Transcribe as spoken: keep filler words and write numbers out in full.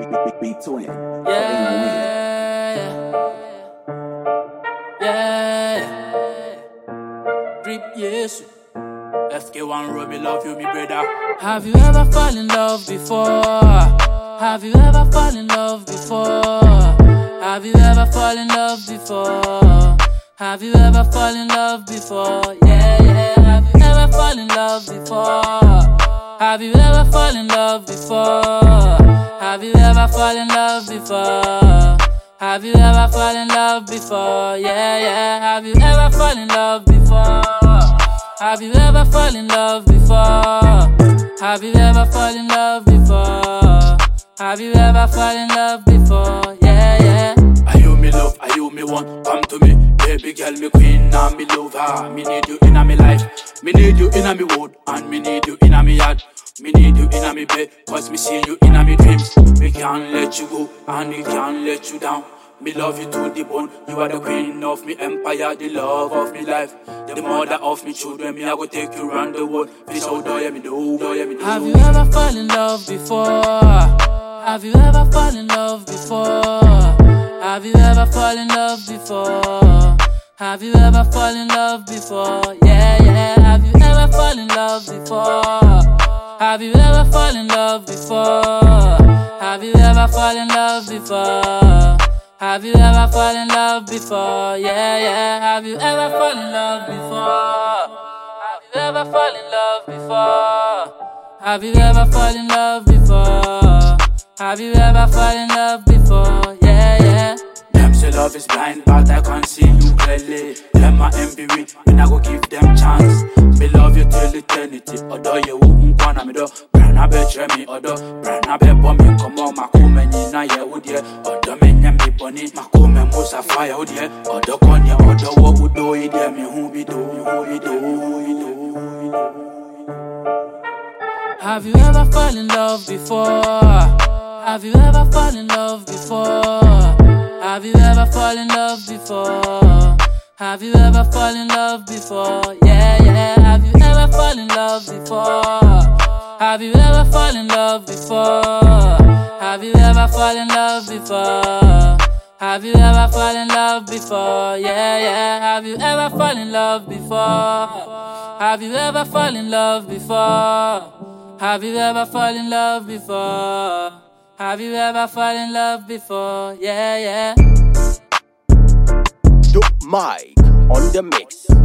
Yeah, yeah, yeah. Drip, yes. F K one Robbie, love you, me brother. Have you ever fallen in love before? Have you ever fallen in love before? Have you ever fallen in love before? Have you ever fallen in love before? Yeah, yeah. Have you ever fallen in love before? Have you ever fallen in love before? Have you ever fallen in love before? Have you ever fallen in love before? Yeah, yeah. Have you ever fallen in love before? Have you ever fallen in love before? Have you ever fallen in love before? Have you ever fallen in love before? Yeah, yeah. Are you me love? Are you me want? Come to me, baby girl, me queen, and me love her. Me need you in a me life. Me need you in a me wood, and me need you in a me yard. Me need you in a me bed, cause me see you in a me dreams. Me can't let you go, and me can't let you down. Me love you to the bone. You are the queen of me empire, the love of me life, the mother of me children. Me I go take you round the world. Please hold on, me do, do, me do. Have you ever fallen in love before? Have you ever fallen in love before? Have you ever fallen in love before? Have you ever fallen in love before? Yeah, yeah. Have you ever fallen in love before? Have you ever fallen in love before? Have you ever fallen in love before? Have you ever fallen in love before? Yeah, yeah. Have you ever fallen in love before? Have you ever fallen in love before? Have you ever fallen in love before? Have you ever fallen in love before? Yeah, yeah. Them say love is blind, but I can see you clearly. Them my envy, and I go give them chance. Me love you till eternity. Although you won't wanna me do, Brana betray me, although Brana be bomb me come on, my come and you na ye would ye. Although me nyam me bunny, my come and most of fire would ye. Although con ye, although what would do it, me who be do, who be do, who be do. Have you ever fallen in love before? Have you ever fallen in love before? Have you ever fallen in love before? Have you ever fallen in love before? Yeah, yeah. Have you ever fallen in love before? Have you ever fallen in love before? Have you ever fallen in love before? Have you ever fallen in love before? Yeah, yeah. Have you ever fallen in love before? Have you ever fallen in love before? Have you ever fallen in love before? Have you ever fallen in love before? Yeah, yeah. Dope Mike on the mix.